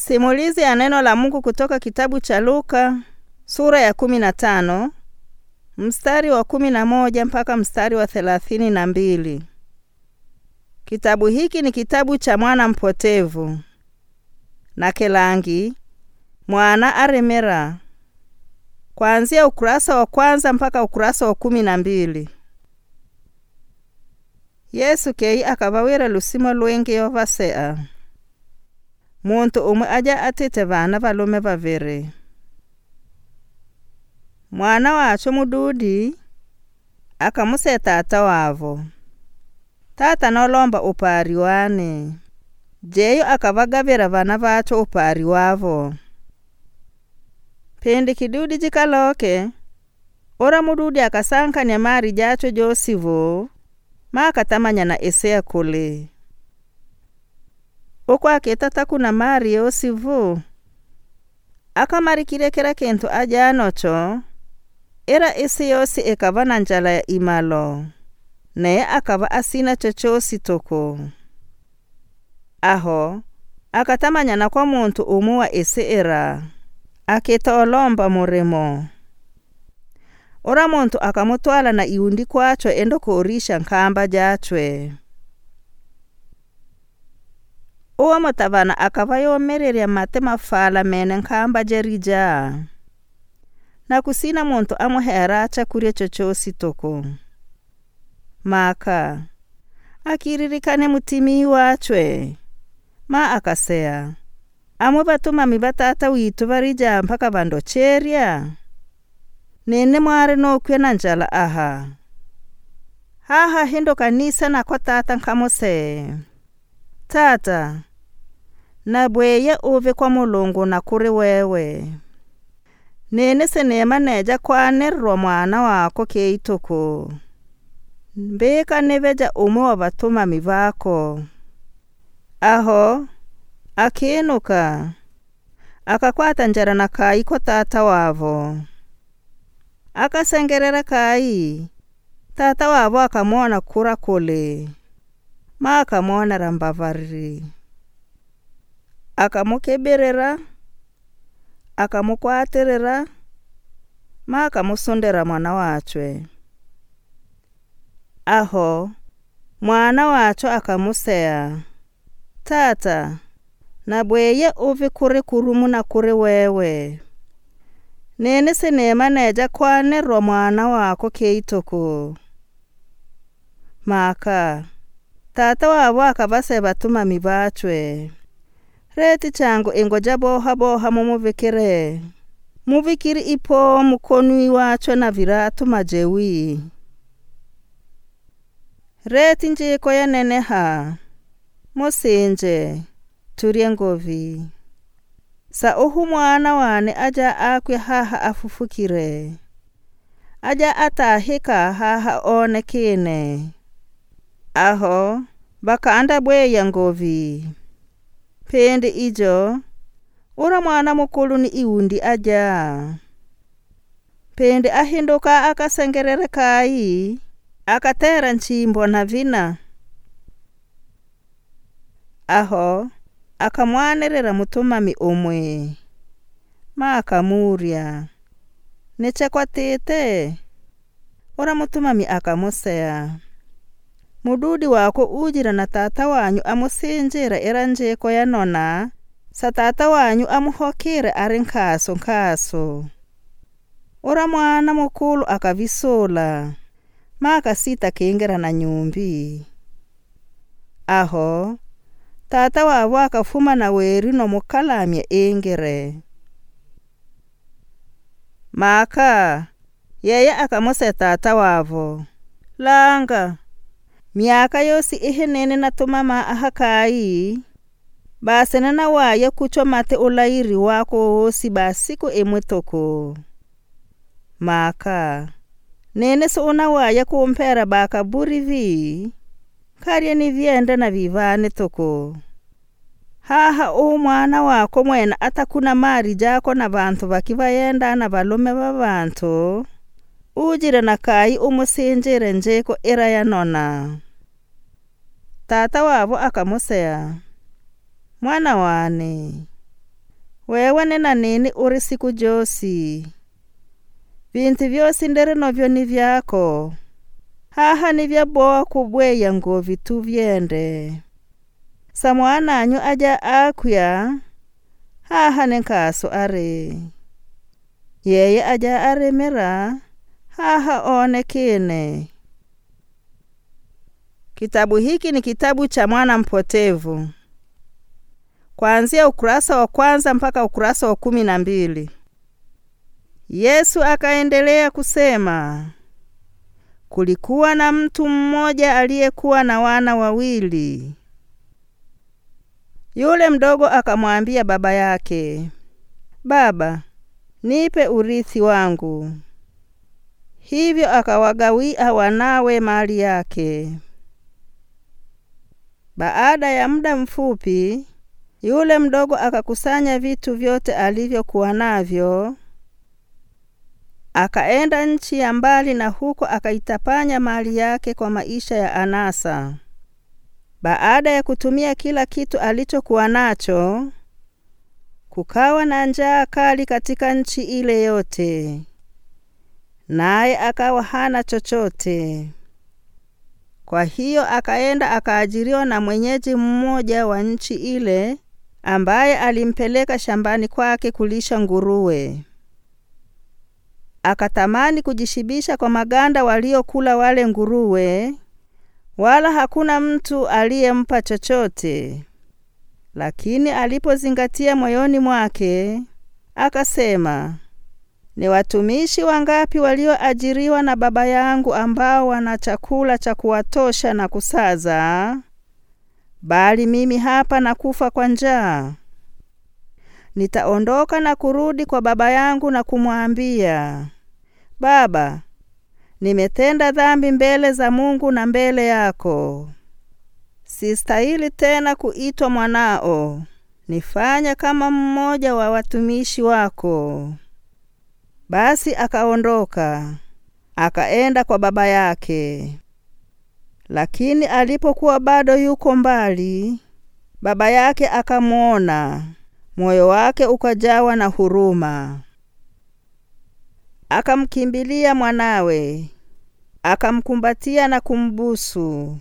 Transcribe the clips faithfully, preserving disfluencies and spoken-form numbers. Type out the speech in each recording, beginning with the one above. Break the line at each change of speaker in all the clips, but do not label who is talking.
Simulizi ya neno la Mungu kutoka kitabu cha Luka, sura ya kumi na tano, mstari wa kumi na moja mpaka mstari wa thelathini na mbili. Kitabu hiki ni kitabu cha mwana mpotevu. Na Kelangi, mwana aremera. Kuanzia ukurasa wa kwanza mpaka ukurasa wa kumi na mbili. Yesu kei akabawira lusimo lwenge yovasea. Muntu umwe aja atete vana valume vaviri. Mwana wacho mududi akamuse tata wavo. Tata nolomba upari wane. Jeyo akavagavira vana vacho upari wavo. Pendi kidudi jikaloke, ora mududi akasankanya mari jacho josivo, makatamanya na esea kule. Okwa ketata kuna mari yosivu. Akamari kirekera kentu aja anocho, era ese yosi ekava na njala ya imalo, naye akava asina chochosi toko. Aho, akatamanya na kwa muntu umu wa ese era, aketa olomba muremo. Ora muntu akamutwala na iundi kwacho endo kuorisha nkamba jachwe. Uwa mutavana akava yomererya mate mafala mene nkamba jerija. Na kusina muntu amuhera chakurya chochosi toko. Maka, akiririkane mutimi wachwe. Ma akasea, amu batuma mibatata witu varija mpaka vandocherya. Nene mware no kwe na njala aha. Haha hindo kanisa na kwa tata nkamose. Tata, na bweye uve kwa mulungu na kuri wewe. Nene senema neja kwa nerwa mwana wako keitoko. Mbeka neveja umu wa batuma mivako. Aho, akinuka. Akakwata njara na kai kwa tata wavo. Akasengerera kai. Tata wavo akamwona kura kule. Ma akamwona rambavari. Akamukeberera. Akamukwaterera. Ma akamusundera mwana wachwe. Aho, mwana wacho akamusea. Tata, na bweye uvi kuri kurumu na kuri wewe. Nene senema neja kwa nerwa mwana wako keitoko. Maka, tata wavo akavase batuma mibachwe. Reti changu ingoja boha boha mumuvikire. Muvikiri ipo mukonui wacho na viratu majewi. Reti njiko ya neneha. Mosenje, turie ngovi. Sa uhu mwana wane aja akwe haha afufukire. Aja atahika haha one kine. Aho, baka anda bwe ya ngovi. Pendi ijo, ura mwana mukulu ni iundi aja. Pendi ahinduka akasengerere kai, akatera nchimbo na vina. Aho, akamwanerera mutumami umwe. Ma akamurya. Neche kwa tete. Ora mutumami akamusea. Mududi wako ujira na tata wanyu amusenjera era njeko ya nona. Sa tata wanyu amuhokere ari nkaso nkaso. Ora mwana mukulu akavisola. Ma akasita kengera na nyumbi. Aho, tata wavo akafuma na weri no mukalamya engere. Maka, yeye akamuse tata wavo. Langa, miaka yosi ihe nene na tumama ahakai. Basi nana waye kucho mate ulairi wako hosi basiku emwetoko. Maka, nene so una waye kumpera baka burivi. Karye ni vienda na vivane toko. Haha u mwana wako mwena atakuna mari jako na bantu bakiva yenda na balume babantu. Ujire na kai umusenjere njeko era ya nona. Tata wavo akamusea. Mwana wane, wewe nena nini uri siku josi? Vintu vyosi ndere novyo ni vyako. Haha ni vyaboa kubweya ngo vitu vyende. Samwana anyu aja akuya. Haha nenkaso are. Yeye aja aremera. Haha onekine. Kitabu hiki ni kitabu cha mwana mpotevu. Kuanzia ukurasa wa kwanza mpaka ukurasa wa kumi na mbili. Yesu akaendelea kusema, kulikuwa na mtu mmoja aliyekuwa na wana wawili. Yule mdogo akamwambia baba yake, Baba, nipe urithi wangu. Hivyo akawagawia wanawe mali yake. Baada ya muda mfupi, yule mdogo akakusanya vitu vyote alivyokuwa navyo. Akaenda nchi ya mbali na huko akaitapanya mali yake kwa maisha ya anasa. Baada ya kutumia kila kitu alichokuwa nacho, kukawa na njaa kali katika nchi ile yote. Naye akawa hana chochote. Kwa hiyo akaenda akaajiriwa na mwenyeji mmoja wa nchi ile, ambaye alimpeleka shambani kwake kulisha nguruwe. Akatamani kujishibisha kwa maganda waliokula wale nguruwe, wala hakuna mtu aliyempa chochote. Lakini alipozingatia moyoni mwake, akasema, ni watumishi wangapi walioajiriwa na baba yangu ambao wana chakula cha kuwatosha na kusaza, bali mimi hapa nakufa kwa njaa. Nitaondoka na kurudi kwa baba yangu na kumwambia, Baba, nimetenda dhambi mbele za Mungu na mbele yako. Sistahili tena kuitwa mwanao. Nifanye kama mmoja wa watumishi wako. Basi akaondoka, akaenda kwa baba yake. Lakini alipokuwa bado yuko mbali, baba yake akamuona, moyo wake ukajawa na huruma. Akamkimbilia mwanawe, akamkumbatia na kumbusu.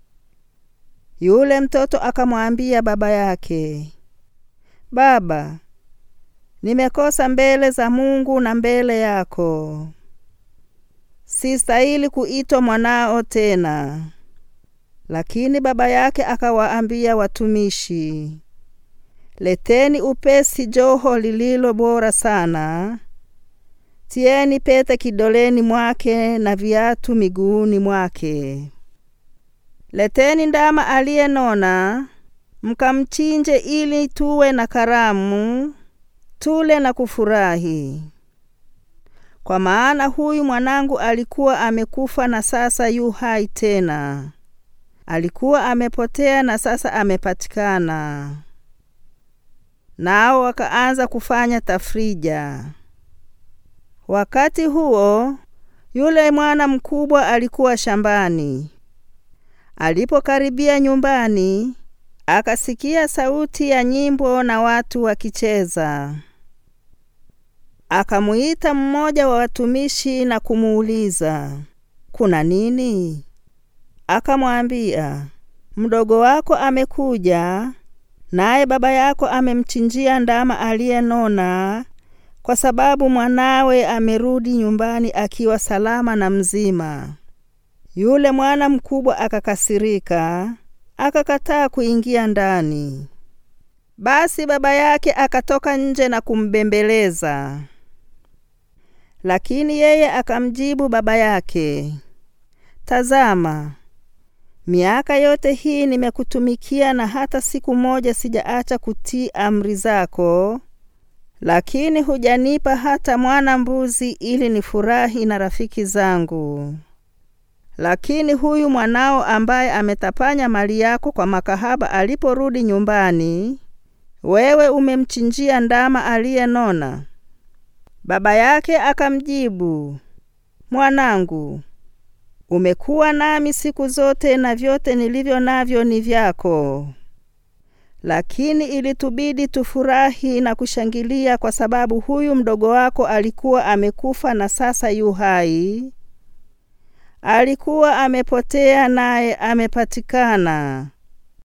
Yule mtoto akamwambia baba yake, Baba, nimekosa mbele za Mungu na mbele yako. Sistahili kuitwa mwanao tena. Lakini baba yake akawaambia watumishi, leteni upesi joho lililo bora sana. Tieni pete kidoleni mwake na viatu miguuni mwake. Leteni ndama aliyenona, mkamchinje ili tuwe na karamu, tule na kufurahi. Kwa maana huyu mwanangu alikuwa amekufa na sasa yu hai tena. Alikuwa amepotea na sasa amepatikana. Nao wakaanza kufanya tafrija. Wakati huo, yule mwana mkubwa alikuwa shambani. Alipokaribia nyumbani, akasikia sauti ya nyimbo na watu wakicheza. Akamuita mmoja wa watumishi na kumuuliza, kuna nini? Akamwambia, mdogo wako amekuja, naye baba yako amemchinjia ndama aliyenona, kwa sababu mwanawe amerudi nyumbani akiwa salama na mzima. Yule mwana mkubwa akakasirika, akakataa kuingia ndani. Basi baba yake akatoka nje na kumbembeleza. Lakini yeye akamjibu baba yake, tazama, miaka yote hii nimekutumikia na hata siku moja sijaacha kutii amri zako, lakini hujanipa hata mwana mbuzi ili nifurahi na rafiki zangu. Lakini huyu mwanao ambaye ametapanya mali yako kwa makahaba aliporudi nyumbani, wewe umemchinjia ndama aliyenona. Baba yake akamjibu, mwanangu, umekuwa nami siku zote na vyote nilivyo navyo ni vyako. Lakini ilitubidi tufurahi na kushangilia kwa sababu huyu mdogo wako alikuwa amekufa na sasa yu hai. Alikuwa amepotea naye amepatikana.